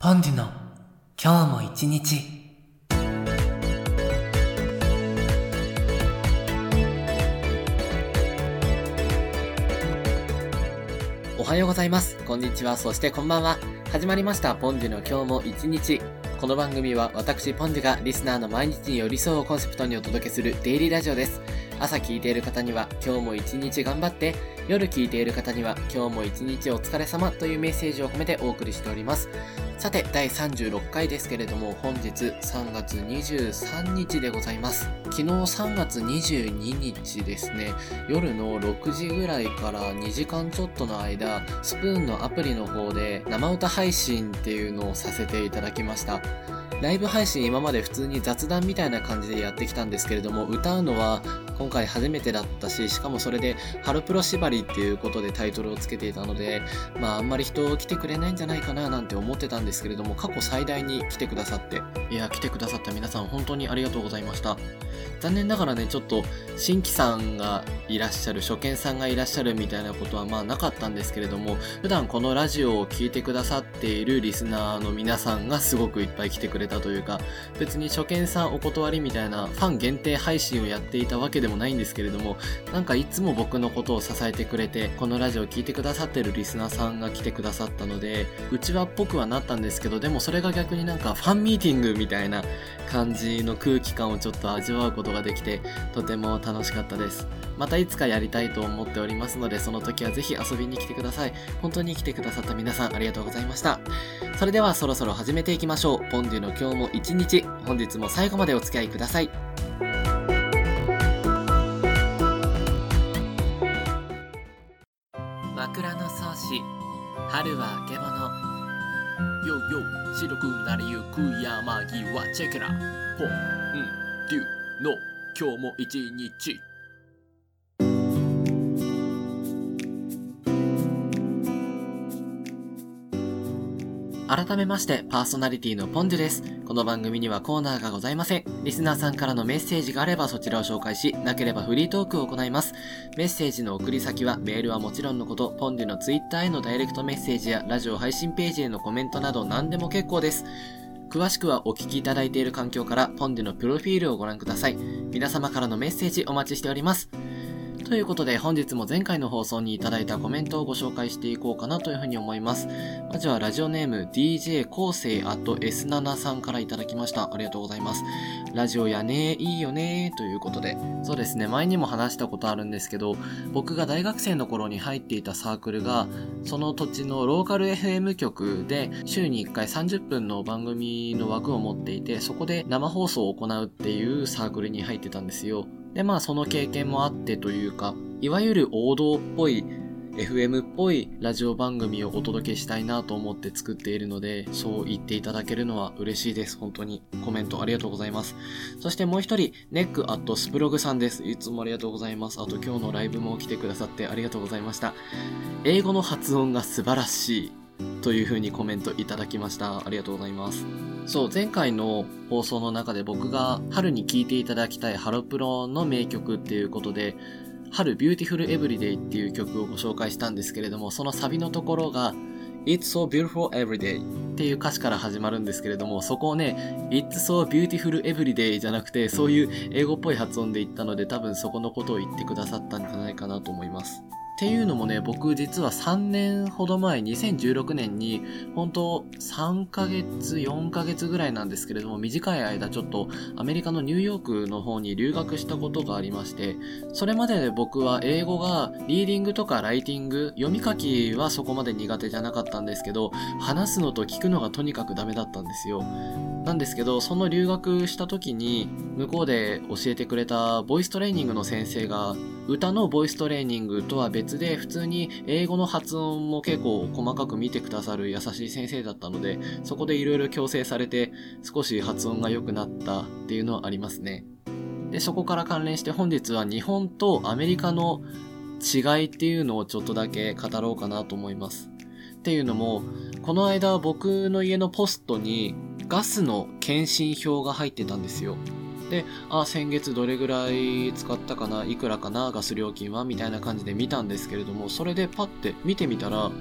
ポンデュの今日も一日。 おはようございます。こんにちは。そしてこんばんは。始まりましたポンデュの今日も一日。この番組は私ポンデュがリスナーの毎日に寄り添うをコンセプトにお届けするデイリーラジオです。朝聞いている方には今日も一日頑張って、夜聞いている方には今日も一日お疲れ様というメッセージを込めてお送りしております。さて第36回ですけれども、本日3月23日でございます。昨日3月22日ですね、夜の6時ぐらいから2時間ちょっとの間、スプーンのアプリの方で生歌配信っていうのをさせていただきました。ライブ配信今まで普通に雑談みたいな感じでやってきたんですけれども、歌うのは今回初めてだったし、しかもそれでハロプロ縛りっていうことでタイトルをつけていたので、あんまり人来てくれないんじゃないかななんて思ってたんですけれども、過去最大に来てくださって、来てくださった皆さん本当にありがとうございました。残念ながらね、ちょっと新規さんがいらっしゃる、初見さんがいらっしゃるみたいなことはなかったんですけれども、普段このラジオを聞いてくださっているリスナーの皆さんがすごくいっぱい来てくれたというか、別に初見さんお断りみたいなファン限定配信をやっていたわけでもないんですけれども、いつも僕のことを支えてくれて、このラジオを聞いてくださってるリスナーさんが来てくださったので、うちわっぽくはなったんですけど、でもそれが逆にファンミーティングみたいな感じの空気感をちょっと味わうことができて、とても楽しかったです。またいつかやりたいと思っておりますので、その時はぜひ遊びに来てください。本当に来てくださった皆さんありがとうございました。それではそろそろ始めていきましょう。ポンデュの今日も一日、本日も最後までお付き合いください。 枕草子、春はあけぼの。 よよ、白くなりゆく山際チェケラ、ポンデュの今日も一日。改めましてパーソナリティのポンデュです。この番組にはコーナーがございません。リスナーさんからのメッセージがあればそちらを紹介し、なければフリートークを行います。メッセージの送り先はメールはもちろんのこと、ポンデュのツイッターへのダイレクトメッセージやラジオ配信ページへのコメントなど何でも結構です。詳しくはお聞きいただいている環境からポンデュのプロフィールをご覧ください。皆様からのメッセージお待ちしております。ということで本日も前回の放送にいただいたコメントをご紹介していこうかなというふうに思います。まずはラジオネーム DJ 昴生@S7 さんからいただきました。ありがとうございます。ラジオやねいいよねということで、そうですね、前にも話したことあるんですけど、僕が大学生の頃に入っていたサークルがその土地のローカル FM 局で週に1回30分の番組の枠を持っていて、そこで生放送を行うっていうサークルに入ってたんですよ。でその経験もあってというか、いわゆる王道っぽい FM っぽいラジオ番組をお届けしたいなと思って作っているので、そう言っていただけるのは嬉しいです。本当にコメントありがとうございます。そしてもう一人、ネックスプログさんです。いつもありがとうございます。あと今日のライブも来てくださってありがとうございました。英語の発音が素晴らしいという風にコメントいただきました。ありがとうございます。そう、前回の放送の中で僕が春に聴いていただきたいハロプロの名曲っていうことで、春ビューティフルエブリデイっていう曲をご紹介したんですけれども、そのサビのところが It's so beautiful every day っていう歌詞から始まるんですけれども、そこをね It's so beautiful every day じゃなくて、そういう英語っぽい発音で言ったので、多分そこのことを言ってくださったんじゃないかなと思います。っていうのもね、僕実は3年ほど前、2016年に本当3ヶ月4ヶ月ぐらいなんですけれども、短い間ちょっとアメリカのニューヨークの方に留学したことがありまして、それまで僕は英語がリーディングとかライティング、読み書きはそこまで苦手じゃなかったんですけど、話すのと聞くのがとにかくダメだったんですよ。なんですけど、その留学した時に向こうで教えてくれたボイストレーニングの先生が、歌のボイストレーニングとは別で普通に英語の発音も結構細かく見てくださる優しい先生だったので、そこでいろいろ矯正されて少し発音が良くなったっていうのはありますね。で、そこから関連して本日は日本とアメリカの違いっていうのをちょっとだけ語ろうかなと思います。っていうのも、この間僕の家のポストにガスの検針票が入ってたんですよ。で、先月どれぐらい使ったかな、いくらかな、ガス料金はみたいな感じで見たんですけれども、それでパッて見てみたら、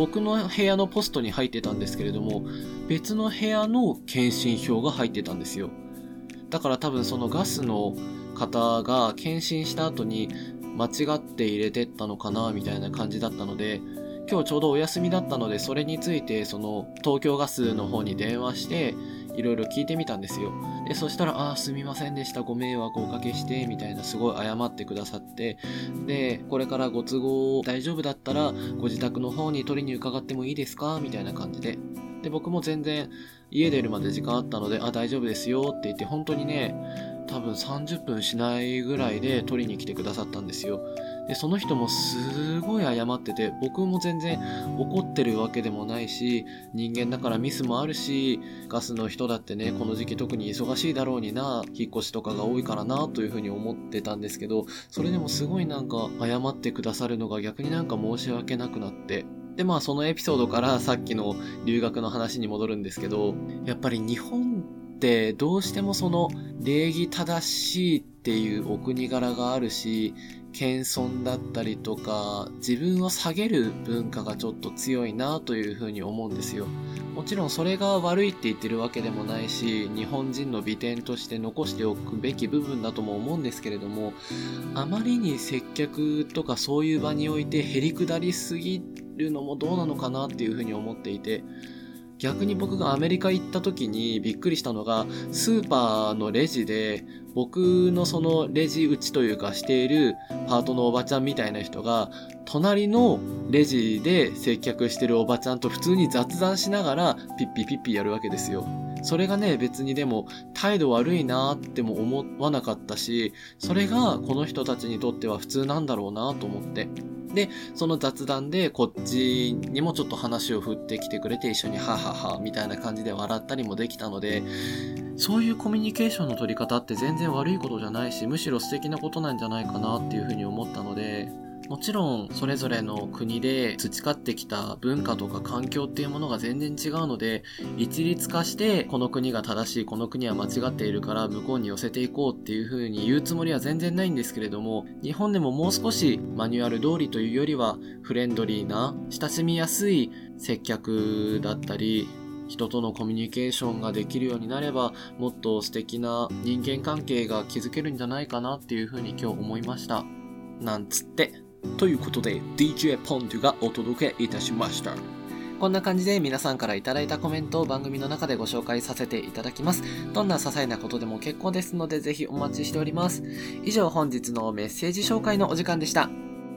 僕の部屋のポストに入ってたんですけれども、別の部屋の検診票が入ってたんですよ。だから多分そのガスの方が検診した後に間違って入れてったのかなみたいな感じだったので、今日ちょうどお休みだったので、それについてその東京ガスの方に電話していろいろ聞いてみたんですよ。でそしたら、すみませんでした、ご迷惑をおかけしてみたいな、すごい謝ってくださって、でこれからご都合大丈夫だったらご自宅の方に取りに伺ってもいいですかみたいな感じで、僕も全然家出るまで時間あったので、大丈夫ですよって言って、本当にね多分30分しないぐらいで取りに来てくださったんですよ。でその人もすごい謝ってて、僕も全然怒ってるわけでもないし、人間だからミスもあるし、ガスの人だってねこの時期特に忙しいだろうにな、引っ越しとかが多いからなというふうに思ってたんですけど、それでもすごいなんか謝ってくださるのが逆になんか申し訳なくなって、でそのエピソードからさっきの留学の話に戻るんですけど、やっぱり日本ってどうしてもその礼儀正しいっていうお国柄があるし、謙遜だったりとか自分を下げる文化がちょっと強いなというふうに思うんですよ。もちろんそれが悪いって言ってるわけでもないし、日本人の美点として残しておくべき部分だとも思うんですけれども、あまりに接客とかそういう場においてへりくだりすぎるのもどうなのかなっていうふうに思っていて、逆に僕がアメリカ行った時にびっくりしたのが、スーパーのレジで僕のそのレジ打ちというかしているパートのおばちゃんみたいな人が隣のレジで接客してるおばちゃんと普通に雑談しながらピッピピッピやるわけですよ。それがね別にでも態度悪いなっても思わなかったし、それがこの人たちにとっては普通なんだろうなと思って、でその雑談でこっちにもちょっと話を振ってきてくれて、一緒にハハハみたいな感じで笑ったりもできたので、そういうコミュニケーションの取り方って全然悪いことじゃないし、むしろ素敵なことなんじゃないかなっていうふうに思ったので、もちろんそれぞれの国で培ってきた文化とか環境っていうものが全然違うので、一律化してこの国が正しい、この国は間違っているから向こうに寄せていこうっていう風に言うつもりは全然ないんですけれども、日本でももう少しマニュアル通りというよりはフレンドリーな親しみやすい接客だったり、人とのコミュニケーションができるようになれば、もっと素敵な人間関係が築けるんじゃないかなっていう風に今日思いました。なんつって。ということで DJ ポンデュがお届けいたしました。こんな感じで皆さんからいただいたコメントを番組の中でご紹介させていただきます。どんな些細なことでも結構ですので、ぜひお待ちしております。以上、本日のメッセージ紹介のお時間でした。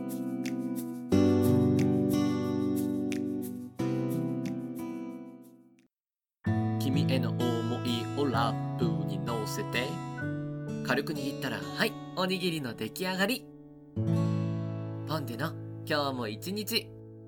君への思いをラップに乗せて、軽く握ったらはい、おにぎりの出来上がり。ポンデの今日も一日。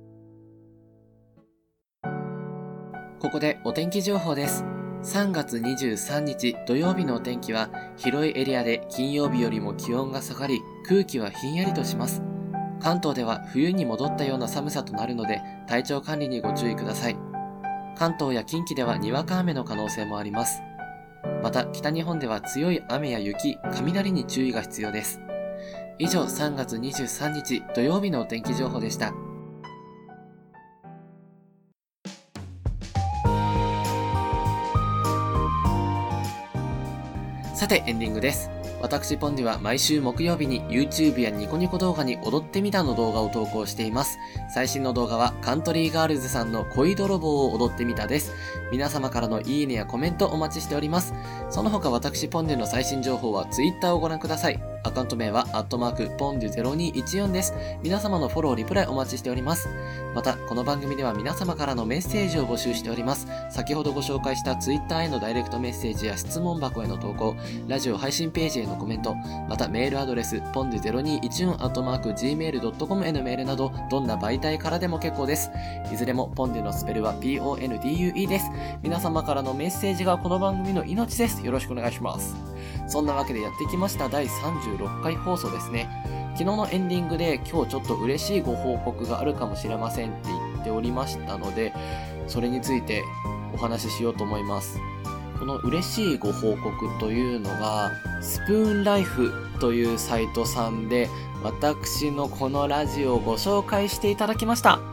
ここでお天気情報です。3月23日土曜日のお天気は、広いエリアで金曜日よりも気温が下がり、空気はひんやりとします。関東では冬に戻ったような寒さとなるので、体調管理にご注意ください。関東や近畿ではにわか雨の可能性もあります。また北日本では強い雨や雪、雷に注意が必要です。以上、3月23日土曜日のお天気情報でした。さてエンディングです。私ポンデュは毎週木曜日に YouTube やニコニコ動画に踊ってみたの動画を投稿しています。最新の動画はカントリーガールズさんの恋泥棒を踊ってみたです。皆様からのいいねやコメントお待ちしております。その他私ポンデュの最新情報は Twitter をご覧ください。アカウント名はポンデュ0214です。皆様のフォロー、リプライお待ちしております。またこの番組では皆様からのメッセージを募集しております。先ほどご紹介した Twitter へのダイレクトメッセージや質問箱への投稿、ラジオ配信ページへのコメント、またメールアドレスポンデュ0214 @gmail.com へのメールなど、どんな媒体からでも結構です。いずれもポンデュのスペルは PONDUE です。皆様からのメッセージがこの番組の命です。よろしくお願いします。そんなわけでやってきました第36回放送ですね。昨日のエンディングで今日ちょっと嬉しいご報告があるかもしれませんって言っておりましたので、それについてお話ししようと思います。この嬉しいご報告というのが、スプーンライフというサイトさんで私のこのラジオをご紹介していただきました。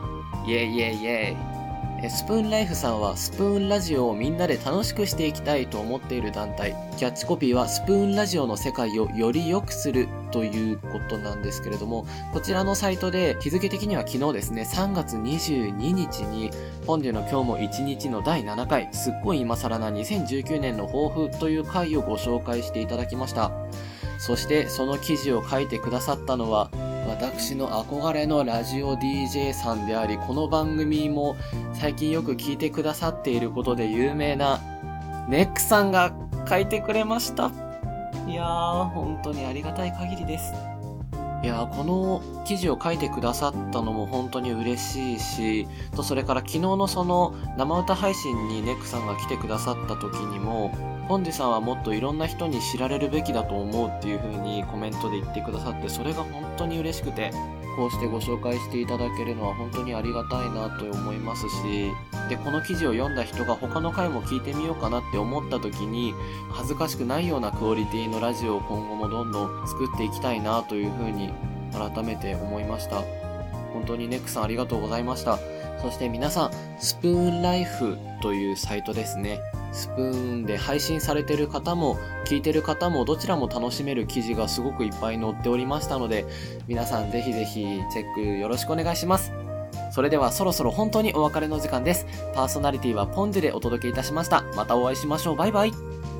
イエイイエイイエイ。スプーンライフさんはスプーンラジオをみんなで楽しくしていきたいと思っている団体。キャッチコピーはスプーンラジオの世界をより良くするということなんですけれども、こちらのサイトで日付的には昨日ですね、3月22日にポンデュの今日も一日の第7回、すっごい今更な2019年の抱負という回をご紹介していただきました。そしてその記事を書いてくださったのは、私の憧れのラジオ DJ さんであり、この番組も最近よく聞いてくださっていることで有名なネックさんが書いてくれました。いやー、本当にありがたい限りです。いやー、この記事を書いてくださったのも本当に嬉しいし、それから昨日のその生歌配信にネックさんが来てくださった時にも、ポンデさんはもっといろんな人に知られるべきだと思うっていう風にコメントで言ってくださって、それが本当に嬉しくて、こうしてご紹介していただけるのは本当にありがたいなと思いますし、で、この記事を読んだ人が他の回も聞いてみようかなって思った時に、恥ずかしくないようなクオリティのラジオを今後もどんどん作っていきたいなという風に改めて思いました。本当にネックさんありがとうございました。そして皆さん、スプーンライフというサイトですね。スプーンで配信されている方も聞いてる方もどちらも楽しめる記事がすごくいっぱい載っておりましたので、皆さんぜひぜひチェックよろしくお願いします。それではそろそろ本当にお別れの時間です。パーソナリティはポンデでお届けいたしました。またお会いしましょう。バイバイ。